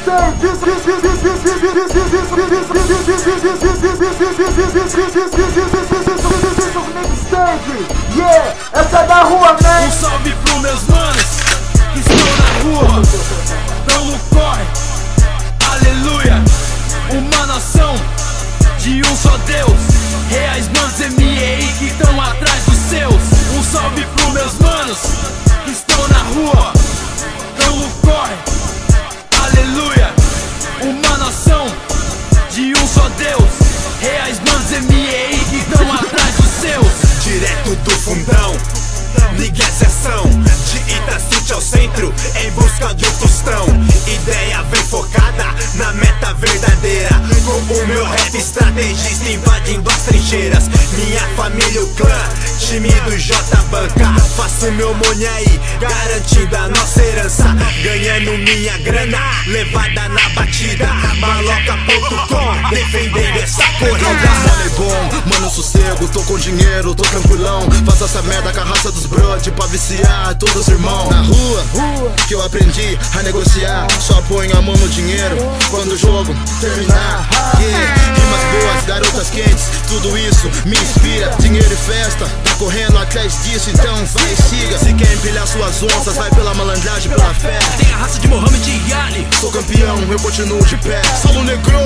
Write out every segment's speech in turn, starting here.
Yeah, essa é da rua, man. Um salve pros meus manos que estão na rua, tão no corre, aleluia. Uma nação de um só Deus, reais manos M.E.I. que estão atrás dos seus. Um salve pros meus manos que estão na rua, tão no corre, aleluia. Uma nação de um só Deus, reais manos M.E.I. que estão atrás dos seus. Direto do fundão, ligação de Itacite ao centro, em busca de um tostão. Ideia bem focada na meta verdadeira, com o meu rap estrategista invadindo as trincheiras. Minha família, o clã, time do J-Banca. Faço meu money aí, garantindo a nossa herança, ganhando minha grana, levada na batida. Maloca.com, defendendo essa corrida. Money bom, mano, sossego, tô com dinheiro, tô tranquilão. Faço essa merda com a raça dos brode pra viciar todos os irmãos. Na rua, que eu aprendi a negociar, só ponho a mão no dinheiro quando o jogo terminar. Rimas boas, garotas quentes, tudo isso me inspira. Dinheiro e festa, tá correndo atrás disso, então vai e siga. Se quer empilhar suas onças, vai pela malandragem, pela fé. Tem a raça de Mohamed e Ali. Sou campeão, eu continuo de pé. Saulo Negro.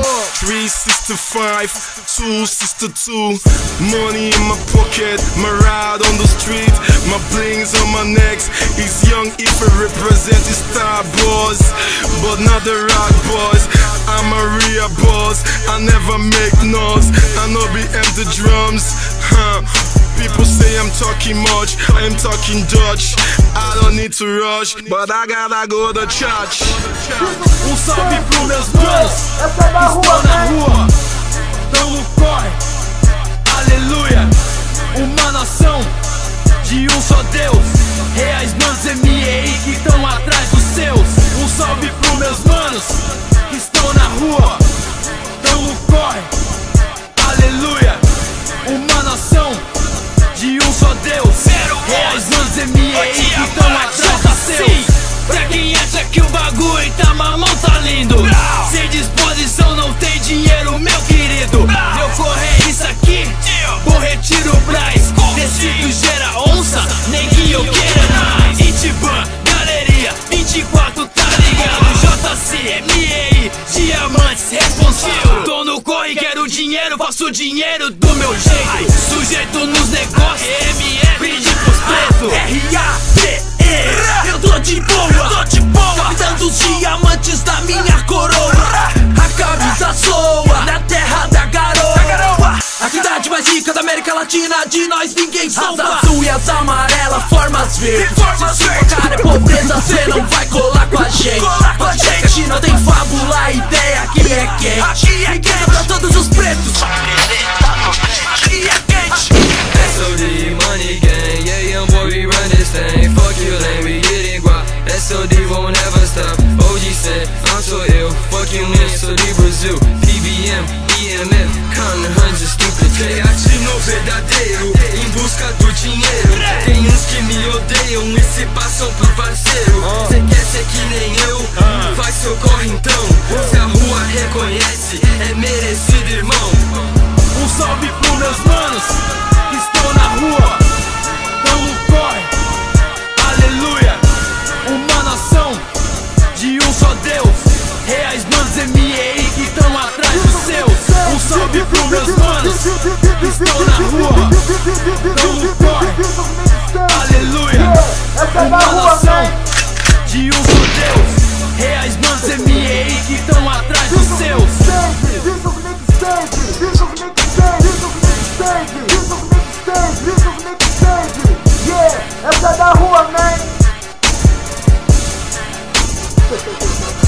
365, 262. Money in my pocket, my ride on the street, my blings on my necks. He's young if I represent the star boys, but not the rock boys. I'm a real boss, I never make noise, I know be empty drums, People say I'm talking much, I'm talking Dutch. I don't need to rush, but I gotta go to church. Um salve pros meus manos que estão na rua, tão no corre, aleluia. Uma nação de um só Deus, reais manos M.E.I. que estão atrás dos seus. Um salve pros meus manos que estão na rua, tão no corre, aleluia. Uma nação de um só Deus, reais manos M.E.I. que estão atrás dos seus. Pra quem acha que o bagulho tá mamão, tá lindo, sem disposição não tem dinheiro, meu querido. Meu corre é isso aqui, bom retiro Braz. Tecido gera onça, nem que eu queira mais. Itiban, galeria, 24 tá ligado. JC, M.E.I., diamantes, responsivo. Tô no corre, quero dinheiro, faço dinheiro do meu jeito. Sujeito nos negócios, MF, brinde pros pretos. R.A.P.E. Eu tô de boa, capitão dos diamantes da minha coroa. A camisa soa, na terra da garoa. A cidade mais rica da América Latina, de nós ninguém zomba. As azul e as amarelas, formas verdes. Se sua cara é pobreza, cê não vai colar com a gente. A gente não tem fábula, a ideia aqui é quente. Riqueza pra todos os pretos. Aqui é quente. SOD, money gang, yeah, young boy, we run this thing. Fuck you, lame, we getting guap. SOD won't ever stop. OG said, I'm so ill, fuck you, man, SOD Brasil. PBM, EMF, Counting hundreds, stupid Creativo verdadeiro, em busca do dinheiro. Tem uns que me odeiam e se passam por parceiro. Cê quer ser que nem eu? Faz seu corre então. Se a rua reconhece, é merecido, irmão. Um salve pros meus manos que estão na rua, tão no corre, aleluia. Uma nação de um só Deus, reais manos M.E.I. que estão atrás dos seus. Um salve pros meus manos que estão na rua, tão no corre, aleluia. Uma nação de um só Deus, reais manos M.E.I. que estão atrás dos seus. Yeah, essa é da rua, man.